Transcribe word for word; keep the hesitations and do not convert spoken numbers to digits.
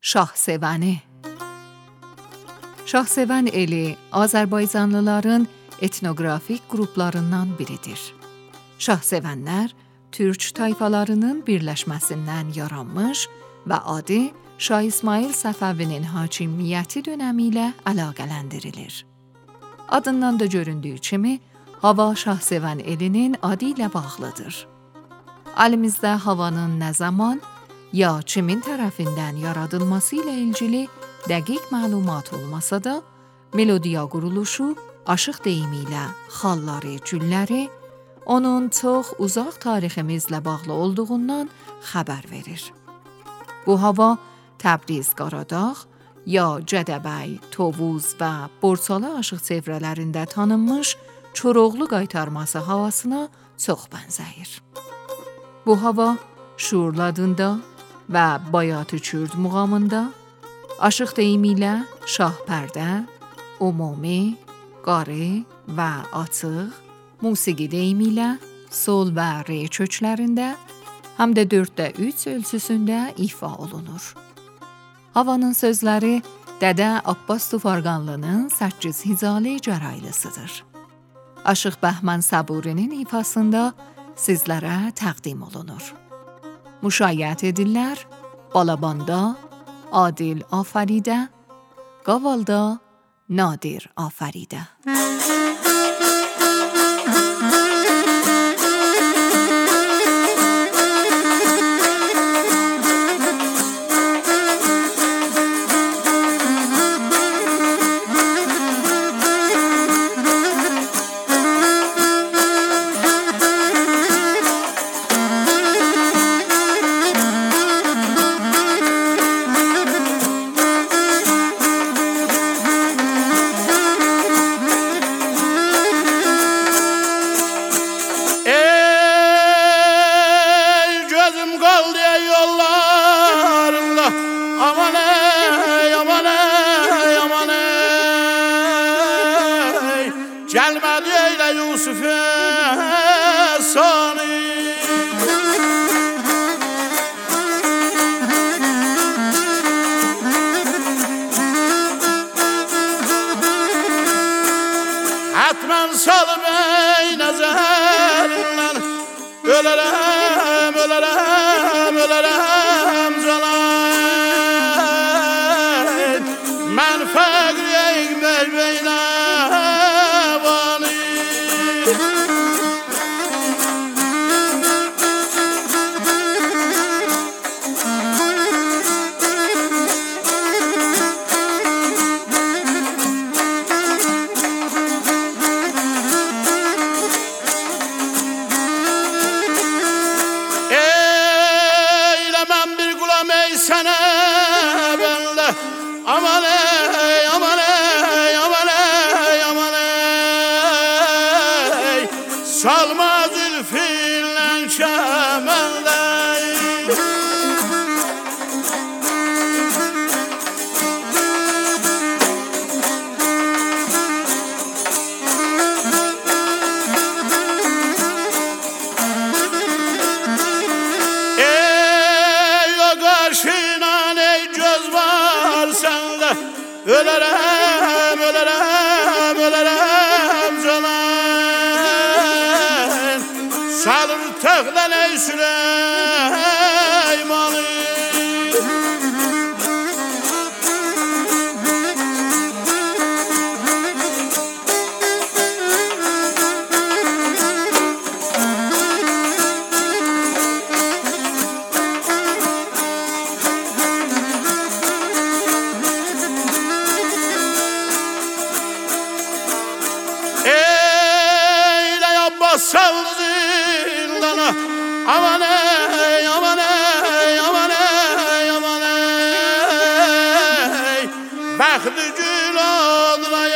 Şahsevəni. Şahsevən eli Azərbaycanlıların etnoqrafik qruplarından biridir. Şahsevənlər Türk tayfalarının birləşməsindən yaranmış və adı Şah İsmayıl Səfəvinin hakimiyyəti dönəmi ilə əlaqələndirilir. Adından da göründüyü kimi, hava Şahsevən elinin adı ilə bağlıdır. Əlimizdə havanın nə zaman ya kimin tərəfindən yaradılması ilə ilgili dəqiq məlumat olmasa da, melodiya quruluşu, aşıq deyimi ilə xalları, gülləri, onun çox uzaq tariximizlə bağlı olduğundan xəbər verir. Bu hava Təbriz, Qaradağ, ya Gədəbəy, Tovuz və Borçalı aşıq çevrələrində tanınmış Koroğlu qaytarması havasına çox bənzəyir. Bu hava Şurl adında və Bayatı Kürd muğamında, aşıq deyimi ilə Şahpərdə, Ümumi, Qarı və Açıq, musiqi deyimi ilə sol və re köklərində, həm də dörddə üç ölçüsündə ifa olunur. Havanın sözləri Dədə Abbas Tufarqanlının səkkiz Hicalı Cəraylısıdır. Aşıq Bəhmən Səburinin ifasında sizlərə təqdim olunur. Müşayiət edirlər Balabanda Adil Afəridə, Qavalda Nadir Afəridə. Aman ey, aman ey, aman ey, gelmedi eyle Yusuf sani. Hatmen salım ey nezerinden, ölerem, ölerem, ölerem canım. من فقر یک مجبینوانی eyle men bir gulam ey sana benle aman ey, aman ey, aman ey, aman ey, salma zülfinle kemende. Ey o karşınan ey göz var sende, ölerem, ölerem, ölerem canım. Salır töklen ey Süleyman'ı. Sallı zindana aman ey, aman ey, aman ey, aman ey, bəxti gül adına